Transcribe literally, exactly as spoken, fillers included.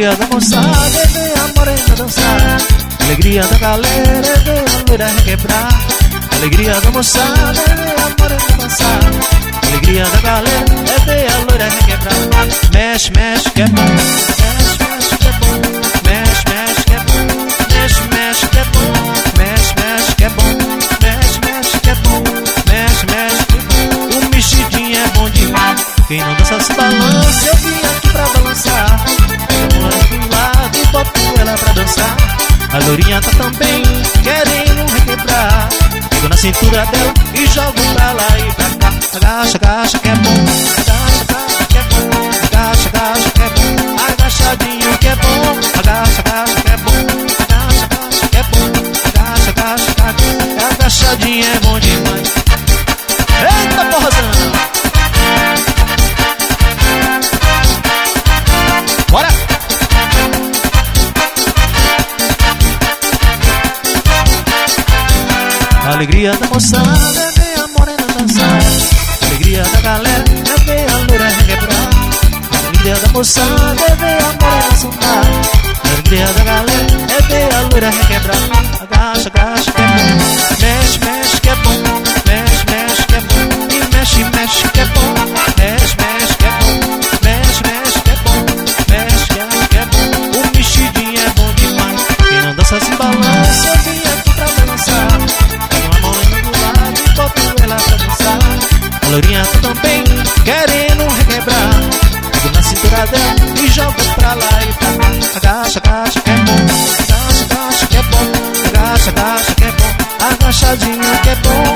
Alegria da moçada é ver a morena dançar. Alegria da galera é ver a loira requebrar. Alegria da moçada é ver a morena dançar. Alegria da galera é ver a loira requebrar. Mexe, mexe que é bom. Mexe, mexe que é bom. Mexe, mexe que é bom. Mexe, mexe que é bom. Mexe, mexe que é bom. Mexe, mexe que é bom. Mexe, mexe que é bom. O mexidinho é bom demais. Quem não dança se balança, eu vim aqui pra balançar. Eu vou pro lado e boto ela pra dançar. A lourinha tá também querendo requebrar. Pego na cintura dela e jogo pra lá e pra cá. Agacha, agacha que é bom. Agacha, agacha que é bom. Agacha, agacha que é bom. Agachadinho que é bom. Agacha, agacha que é bom. Agacha, agacha que é bom. Agacha, agacha que é bom. Agachadinho é bom demais. Eita porrazão! Bora! A alegria da moçada é ver a morena dançar. A alegria da galera é ver a loira requebrar. A alegria da moçada é ver a morena sambar. A alegria da galera é ver a loira requebrar. Agacha, agacha que é bom. Mexe, mexe que é bom. Mexe, mexe que é bom. E mexe, mexe que é bom. Mexe, mexe que é bom. Mexe, mexe que é bom. Mexe, mexe que é bom. O mexidinho é bom demais. Quem não dança se balança, eu vim aqui pra balançar. A lourinha tá também querendo requebrar. Pego na cintura dela e jogo pra lá e pra cá. Agacha, agacha que é bom. Agacha, agacha que é bom. Agacha, agacha que é bom. Agachadinho que é bom.